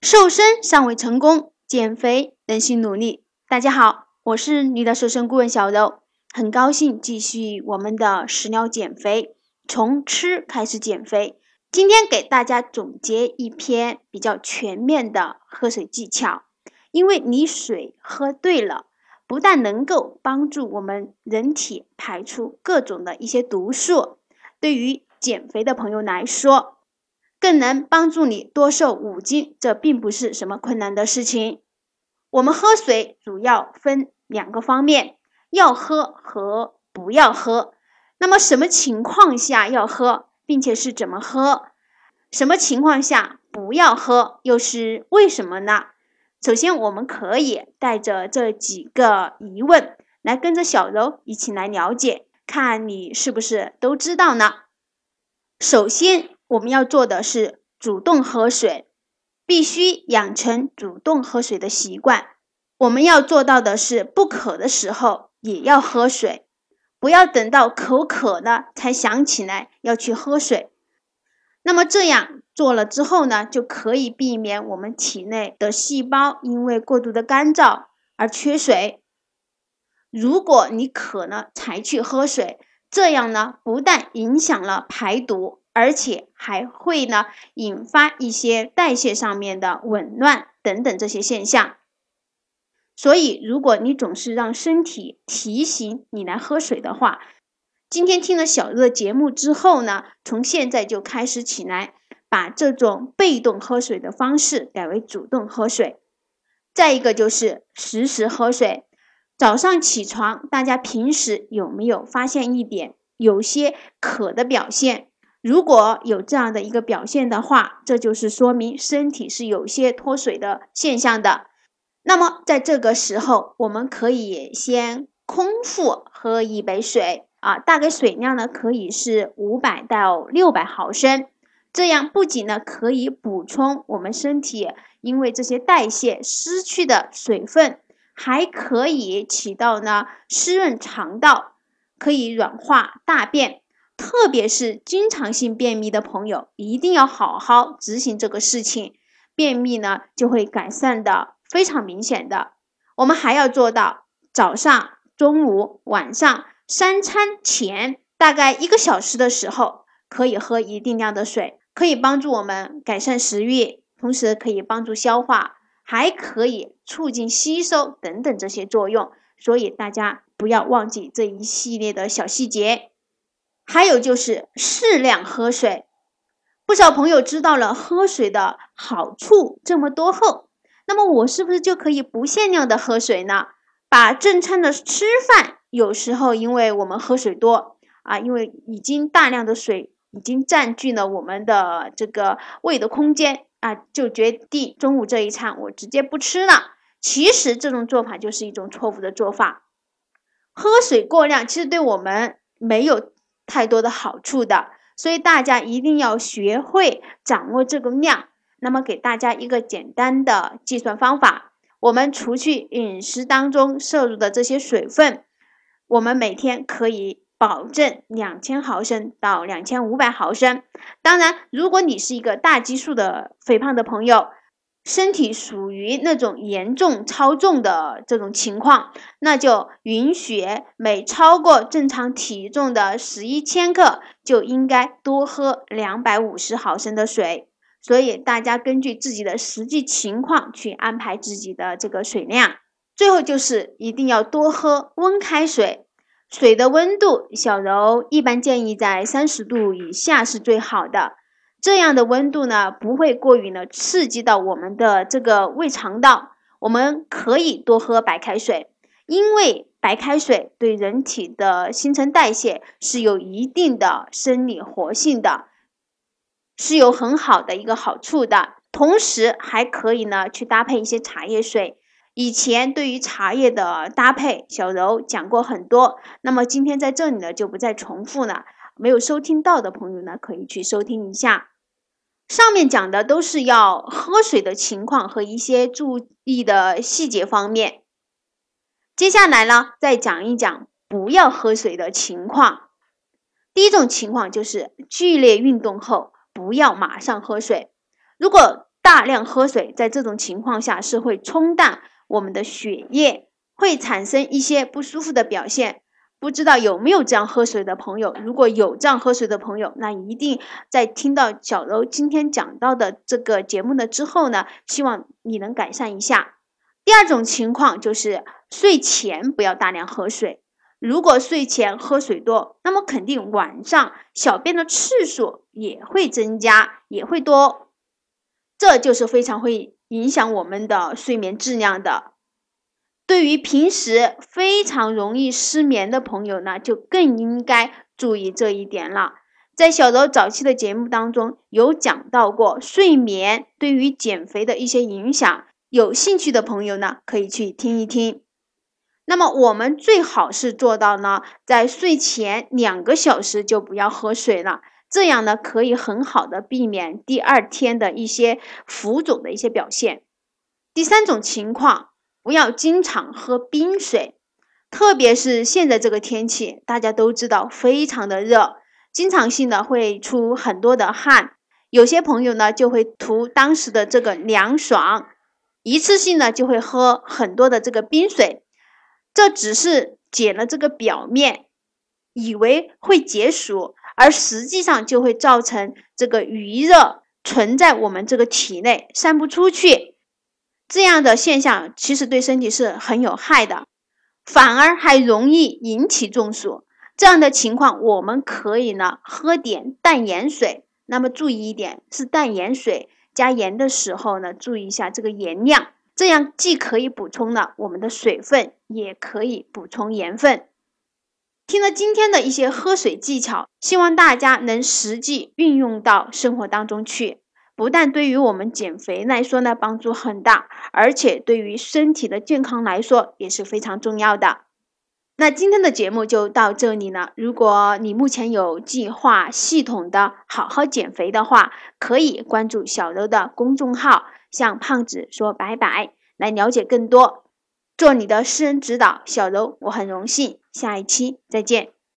瘦身尚未成功，减肥仍需努力。大家好，我是你的瘦身顾问小柔，很高兴继续我们的食疗减肥，从吃开始减肥。今天给大家总结一篇比较全面的喝水技巧，因为你水喝对了，不但能够帮助我们人体排出各种的一些毒素，对于减肥的朋友来说，更能帮助你多瘦5斤，这并不是什么困难的事情。我们喝水主要分2个方面，要喝和不要喝。那么什么情况下要喝，并且是怎么喝？什么情况下不要喝，又是为什么呢？首先我们可以带着这几个疑问来跟着小柔一起来了解，看你是不是都知道呢？首先我们要做的是主动喝水，必须养成主动喝水的习惯。我们要做到的是不渴的时候也要喝水，不要等到口渴了才想起来要去喝水。那么这样做了之后呢，就可以避免我们体内的细胞因为过度的干燥而缺水。如果你渴了才去喝水，这样呢，不但影响了排毒，而且还会呢引发一些代谢上面的紊乱等等这些现象。所以如果你总是让身体提醒你来喝水的话，今天听了小柔的节目之后呢，从现在就开始起来，把这种被动喝水的方式改为主动喝水。再一个就是时时喝水。早上起床，大家平时有没有发现一点，有些渴的表现？如果有这样的一个表现的话，这就是说明身体是有些脱水的现象的。那么在这个时候，我们可以先空腹喝1杯水大概水量呢可以是500到600毫升。这样不仅呢可以补充我们身体因为这些代谢失去的水分，还可以起到呢湿润肠道，可以软化大便。特别是经常性便秘的朋友，一定要好好执行这个事情，便秘呢就会改善的非常明显的。我们还要做到早上、中午、晚上3餐前大概1个小时的时候，可以喝一定量的水，可以帮助我们改善食欲，同时可以帮助消化，还可以促进吸收等等这些作用。所以大家不要忘记这一系列的小细节。还有就是适量喝水。不少朋友知道了喝水的好处这么多后，那么我是不是就可以不限量的喝水呢？把正餐的吃饭，有时候因为我们喝水多因为已经大量的水已经占据了我们的这个胃的空间就决定中午这一餐我直接不吃了。其实这种做法就是一种错误的做法。喝水过量其实对我们没有太多的好处的，所以大家一定要学会掌握这个量。那么给大家一个简单的计算方法，我们除去饮食当中摄入的这些水分，我们每天可以保证2000毫升到2500毫升。当然，如果你是一个大基数的肥胖的朋友，身体属于那种严重超重的这种情况，那就允许每超过正常体重的11千克就应该多喝250毫升的水。所以大家根据自己的实际情况去安排自己的这个水量。最后就是一定要多喝温开水。水的温度，小柔一般建议在30度以下是最好的。这样的温度呢，不会过于呢刺激到我们的这个胃肠道。我们可以多喝白开水，因为白开水对人体的新陈代谢是有一定的生理活性的，是有很好的一个好处的。同时还可以呢去搭配一些茶叶水。以前对于茶叶的搭配，小柔讲过很多，那么今天在这里呢就不再重复了。没有收听到的朋友呢，可以去收听一下。上面讲的都是要喝水的情况和一些注意的细节方面。接下来呢，再讲一讲不要喝水的情况。第一种情况就是剧烈运动后不要马上喝水。如果大量喝水，在这种情况下是会冲淡我们的血液，会产生一些不舒服的表现。不知道有没有这样喝水的朋友？如果有这样喝水的朋友，那一定在听到小柔今天讲到的这个节目之后呢，希望你能改善一下。第二种情况就是睡前不要大量喝水。如果睡前喝水多，那么肯定晚上小便的次数也会增加，也会多，这就是非常会影响我们的睡眠质量的。对于平时非常容易失眠的朋友呢，就更应该注意这一点了。在小柔早期的节目当中有讲到过睡眠对于减肥的一些影响，有兴趣的朋友呢可以去听一听。那么我们最好是做到呢，在睡前2个小时就不要喝水了，这样呢可以很好的避免第二天的一些浮肿的一些表现。第三种情况，不要经常喝冰水，特别是现在这个天气，大家都知道非常的热，经常性的会出很多的汗，有些朋友呢就会图当时的这个凉爽，一次性呢就会喝很多的这个冰水，这只是解了这个表面，以为会解暑，而实际上就会造成这个余热存在我们这个体内散不出去，这样的现象其实对身体是很有害的，反而还容易引起中暑。这样的情况我们可以呢喝点淡盐水，那么注意一点，是淡盐水，加盐的时候呢注意一下这个盐量，这样既可以补充了我们的水分，也可以补充盐分。听了今天的一些喝水技巧，希望大家能实际运用到生活当中去，不但对于我们减肥来说呢帮助很大，而且对于身体的健康来说也是非常重要的。那今天的节目就到这里了，如果你目前有计划系统的好好减肥的话，可以关注小柔的公众号向胖子说拜拜，来了解更多。做你的私人指导，小柔我很荣幸，下一期再见。